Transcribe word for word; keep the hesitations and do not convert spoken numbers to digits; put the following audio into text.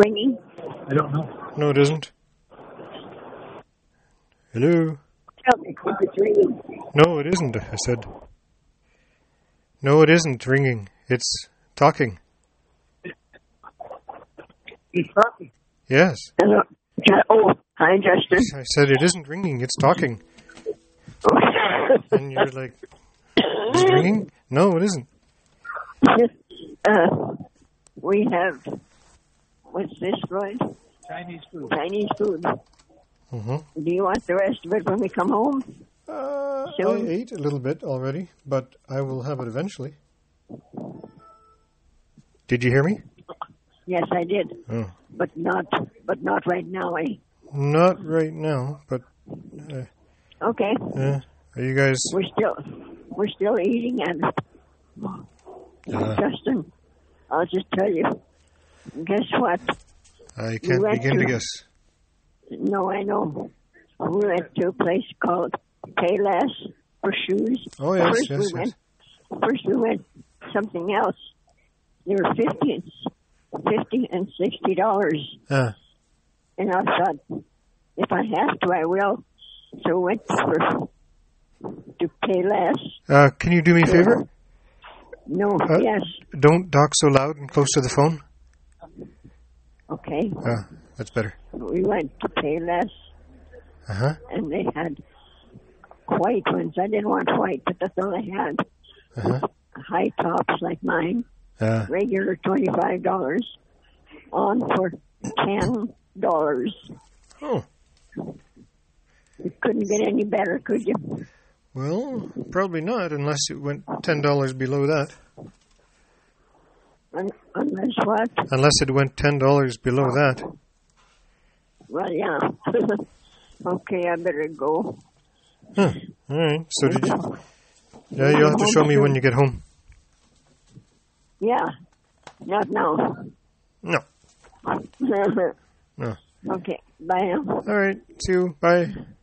ringing? I don't know. No, it isn't. Hello? Tell me if it's ringing. No, it isn't, I said. No, it isn't ringing. It's talking. He's talking. Yes. Hello. Oh, hi, Justin. I said it isn't ringing. It's talking. And you're like, is it ringing? No, it isn't. Uh, we have, what's this, Floyd? Chinese food. Chinese food. Mm-hmm. Do you want the rest of it when we come home? Uh, Soon? I ate a little bit already, but I will have it eventually. Did you hear me? Yes, I did. Oh. But not, but not right now, eh? Not right now, but uh, Okay. uh, are you guys... We're still, we're still eating, and Uh, Justin, I'll just tell you. Guess what? I can't went begin to to- guess. No, I know. We went to a place called Payless for shoes. Oh, yes, first yes, we yes. Went, first we went something else. They were fifty and, fifty and sixty dollars. Ah, And I thought, if I have to, I will. So we went for, to Payless. uh, can you do me a favor? No, Uh, yes. Don't talk so loud and close to the phone. Okay. Ah, that's better. We went to Payless, Uh-huh. and they had white ones. I didn't want white, but that's all they had. Uh-huh. High tops like mine, Uh, regular twenty-five dollars, on for ten dollars. oh, You couldn't get any better, could you? well, probably not unless it went ten dollars below that. Un- unless what? Unless it went ten dollars below that. Well, yeah. Okay, I better go. Huh. All right. So did you... Yeah, you'll have to show me when you get home. Yeah, not now. No. No. Okay, bye now. All right. See you. Bye.